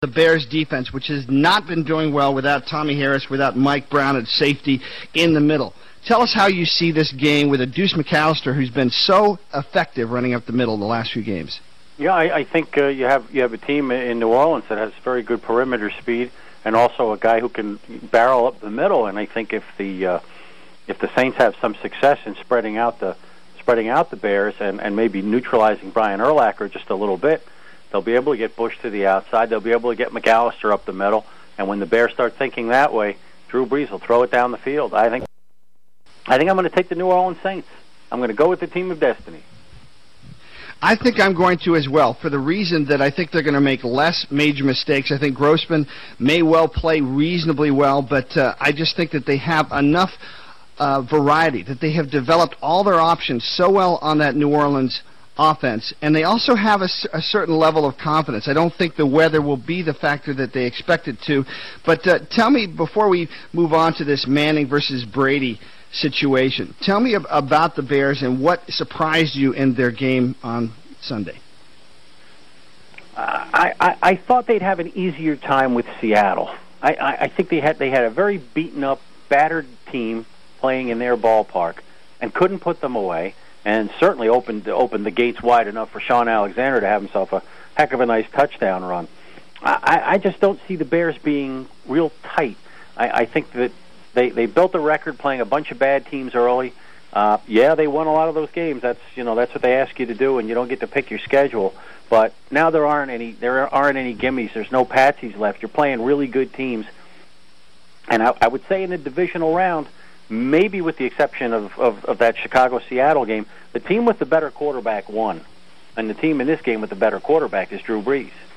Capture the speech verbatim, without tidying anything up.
the Bears defense, which has not been doing well without Tommy Harris, without Mike Brown at safety in the middle. Tell us how you see this game with a Deuce McAllister who's been so effective running up the middle the last few games. Yeah, I, I think uh, you have you have a team in New Orleans that has very good perimeter speed and also a guy who can barrel up the middle. And I think if the uh, if the Saints have some success in spreading out the spreading out the Bears and, and maybe neutralizing Brian Urlacher just a little bit, they'll be able to get Bush to the outside. They'll be able to get McAllister up the middle. And when the Bears start thinking that way, Drew Brees will throw it down the field. I think I think I'm going to take the New Orleans Saints. I'm going to go with the team of destiny. I think I'm going to as well, for the reason that I think they're going to make less major mistakes. I think Grossman may well play reasonably well, but uh, I just think that they have enough uh, variety, that they have developed all their options so well on that New Orleans offense, and they also have a, a certain level of confidence. I don't think the weather will be the factor that they expect it to. But uh, tell me, before we move on to this Manning versus Brady situation, tell me ab- about the Bears and what surprised you in their game on Sunday. Uh, I, I, I thought they'd have an easier time with Seattle. I, I, I think they had they had a very beaten up, battered team playing in their ballpark and couldn't put them away. And certainly opened opened the gates wide enough for Sean Alexander to have himself a heck of a nice touchdown run. I, I just don't see the Bears being real tight. I, I think that they, they built a record playing a bunch of bad teams early. Uh, yeah, they won a lot of those games. That's you know that's what they ask you to do, and you don't get to pick your schedule. But now there aren't any there aren't any gimmies. There's no patsies left. You're playing really good teams, and I, I would say in the divisional round, maybe with the exception of, of, of that Chicago-Seattle game, the team with the better quarterback won. And the team in this game with the better quarterback is Drew Brees.